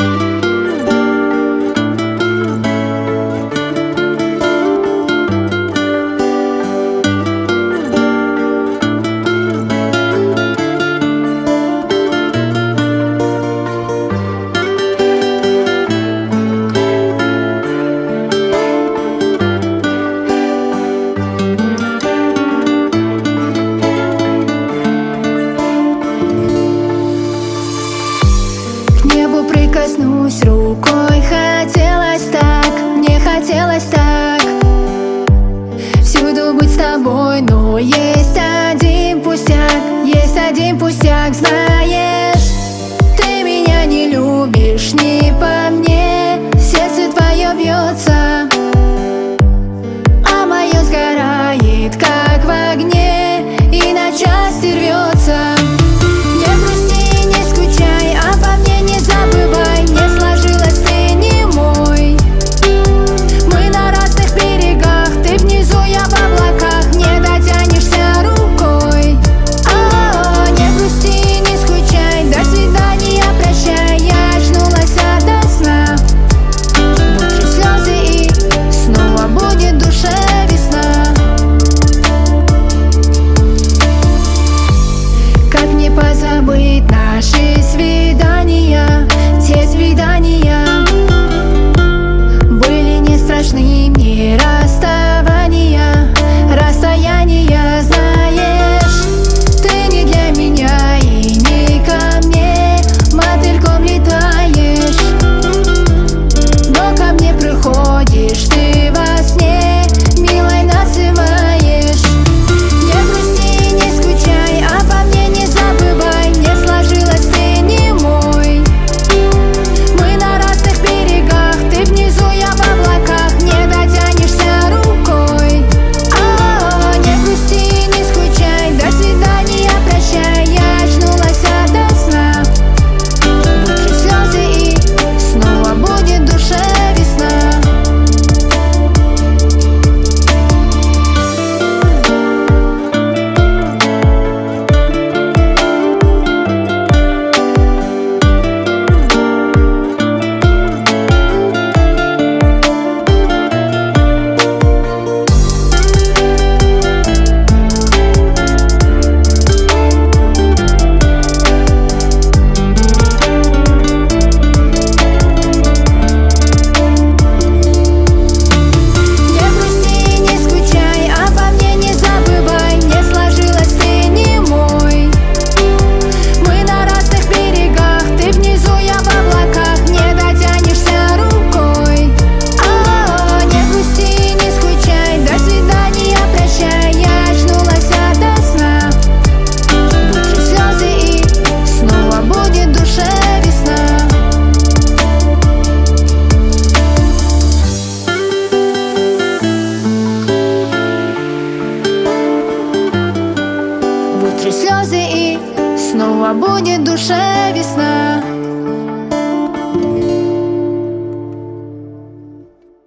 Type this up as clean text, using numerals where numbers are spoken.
Прикоснусь рукой, хотелось так, мне хотелось так всюду быть с тобой, но есть один пустяк, знаешь, ты меня не любишь, не по мне, сердце твое бьется, а мое сгорает, как в огне, и на части рвется. Позабыть наши свидания, те свидания были не страшны мне, расставания, расстояния, знаешь, ты не для меня и не ко мне, мотыльком летаешь, но ко мне приходишь ты во сне, милой называешь. Не грусти, не скучай, обо мне не забывай, не сложилось, ты не мой. Мы на разных берегах, ты внизу, я в облаках, не дотянешься рукой. Не грусти, не скучай, до свидания, прощай, я очнулась ото сна. Вытру слезы и снова будет в душе весна. Вытру слезы и снова будет в душе весна.